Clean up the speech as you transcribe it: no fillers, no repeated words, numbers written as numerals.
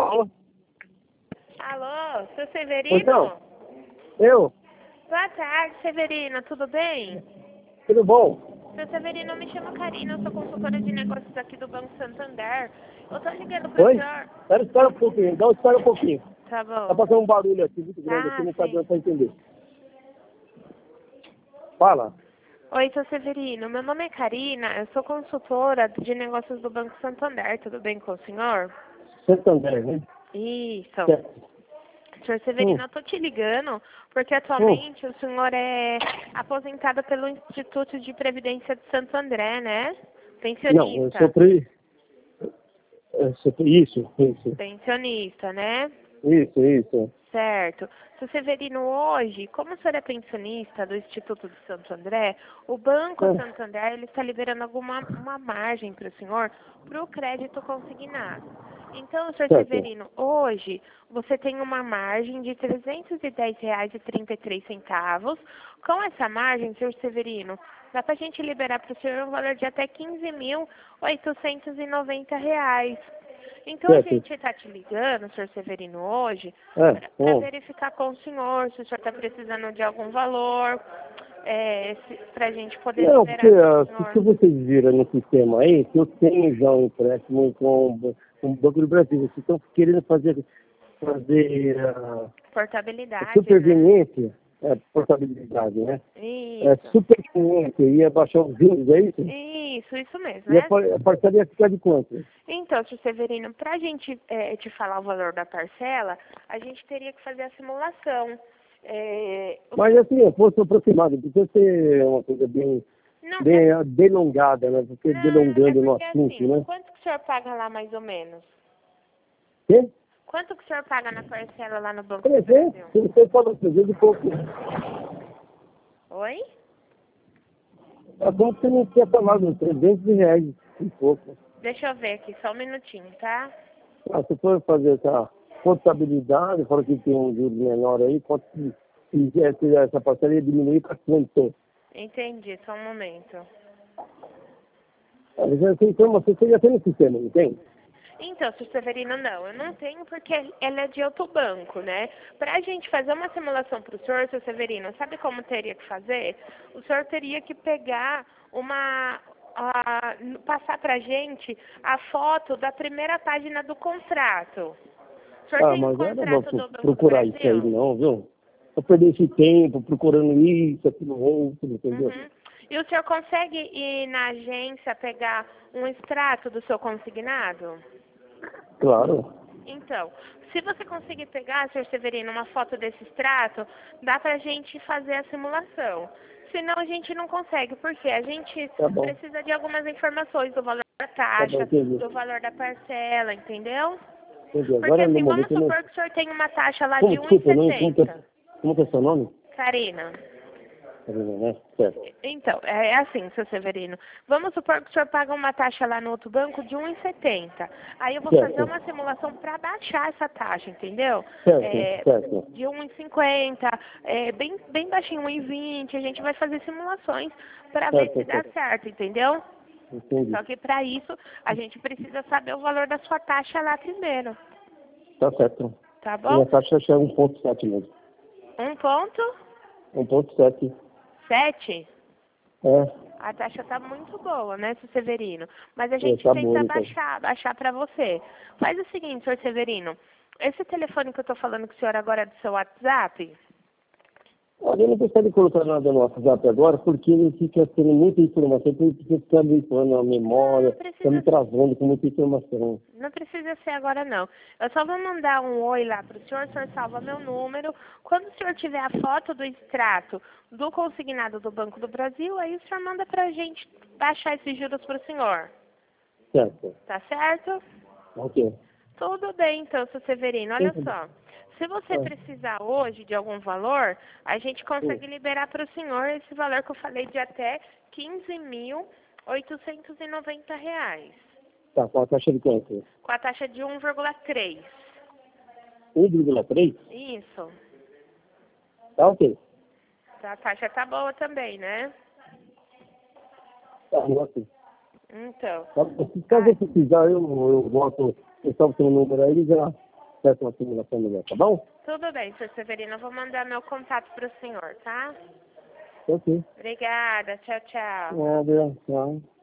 Fala. Alô, seu Severino? Então, eu? Boa tarde, Severino, tudo bem? Tudo bom? Seu Severino, eu me chamo Karina, eu sou consultora de negócios aqui do Banco Santander. Eu tô ligando pro Oi? senhor. Espera um pouquinho, espera um pouquinho. Tá Tá bom. passando um barulho aqui muito grande, aqui Ah, não tá sim. dando pra entender. Fala. Oi, seu Severino, meu nome é Karina, eu sou consultora de negócios do Banco Santander, tudo bem com o senhor? Santander, né? Isso. Certo. Senhor Severino, eu tô te ligando porque atualmente o senhor é aposentado pelo Instituto de Previdência de Santo André, né? Não, eu Pensionista. sou Isso. Pensionista, né? Isso. Certo. Seu Severino, hoje, como o senhor é pensionista do Instituto de Santo André, o Banco É. Santander ele está liberando uma margem para o senhor para o crédito consignado. Então, senhor Certo. Severino, hoje você tem uma margem de R$ 310,33. Com essa margem, senhor Severino, dá para a gente liberar para o senhor um valor de até R$ 15.890. Então, a Certo. gente está te ligando, senhor Severino, hoje, É. para verificar com o senhor se o senhor está precisando de algum valor, para a gente poder Não, porque liberar para o se senhor. vocês viram no sistema aí, que eu tenho já um empréstimo com o Banco do Brasil. Vocês estão querendo fazer Portabilidade, né? superveniente, portabilidade, né? Isso. Superveniente, ia baixar os juros, é isso? Isso mesmo, E né? a parcela ia ficar de quanto? Então, senhor Severino, para a gente te falar o valor da parcela, a gente teria que fazer a simulação. Mas assim, eu fosse aproximado, precisa ser uma coisa bem Não, delongada, né? Porque não, é delongando no porque assunto, assim, né? quanto que o senhor paga lá mais ou menos? Quê? Quanto que o senhor paga na parcela lá no Banco do 300? Brasil? Se você falou 300 e pouco. Oi? É como se você não tinha falado, R$ 300 e pouco. Deixa eu ver aqui, só um minutinho, tá? Se for fazer essa contabilidade, fora que tem um juros menor aí, pode se essa parcela ia diminuir para quanto? Entendi, só um momento. Mas essa informação você já tem no sistema, não tem? Então, senhor Severino, não, eu não tenho porque ela é de outro banco, né? Para a gente fazer uma simulação para o senhor Severino, sabe como teria que fazer? O senhor teria que pegar passar para a gente a foto da primeira página do contrato. O senhor tem um Mas eu não vou contrato do Banco do procurar isso aí Brasil? não, viu? Eu perder esse tempo procurando isso, aquilo outro, entendeu? Uhum. E o senhor consegue ir na agência pegar um extrato do seu consignado? Claro. Então, se você conseguir pegar, senhor Severino, uma foto desse extrato, dá pra gente fazer a simulação. Senão a gente não consegue, porque a gente Tá bom. precisa de algumas informações do valor da Tá bom, taxa, entendi. do valor da parcela, entendeu? Entendi. Porque Agora no assim, vamos momento eu não. supor que o senhor tem uma taxa lá Como, de desculpa, não, 1,70. como que é seu nome? Karina. Né? Certo. Então, é assim, seu Severino. Vamos supor que o senhor paga uma taxa lá no outro banco de 1,70. Aí eu vou fazer Certo. uma simulação para baixar essa taxa, entendeu? Certo. De 1,50, bem baixinho, 1,20. A gente vai fazer simulações para ver se dá Certo. certo, entendeu? Entendi. Só que para isso, a gente precisa saber o valor da sua taxa lá primeiro. Tá certo. Tá Minha bom? taxa é 1,7 mesmo. 1,7. 1,7? É. A taxa tá muito boa, né, seu Severino? Mas a gente Tá bom, tenta então. baixar para você. Faz o seguinte, senhor Severino. Esse telefone que eu tô falando com o senhor agora é do seu WhatsApp? Olha, eu não gostaria de colocar nada no WhatsApp agora, porque ele fica tendo muita informação, então ele precisa ficar limpando a memória, Não está me precisa, travando com muita informação. não precisa ser agora, não. Eu só vou mandar um oi lá pro senhor, o senhor salva meu número. Quando o senhor tiver a foto do extrato do consignado do Banco do Brasil, aí o senhor manda pra gente baixar esses juros pro senhor. Certo. Tá certo? Ok. Tudo bem, então, seu Severino. Olha só. Se você precisar hoje de algum valor, a gente consegue liberar para o senhor esse valor que eu falei de até R$ 15.890. Tá, com a taxa de quanto? Com a taxa de 1,3. 1,3? Isso. Tá ok. A taxa tá boa também, né? Tá ok. Então. Tá, se caso eu precisar, eu boto, eu salvo seu número aí e já peça uma simulação melhor, tá bom? Tudo bem, Sr. Severino. Eu vou mandar meu contato para o senhor, tá? Ok. Obrigada. Tchau, tchau. Nada, tchau.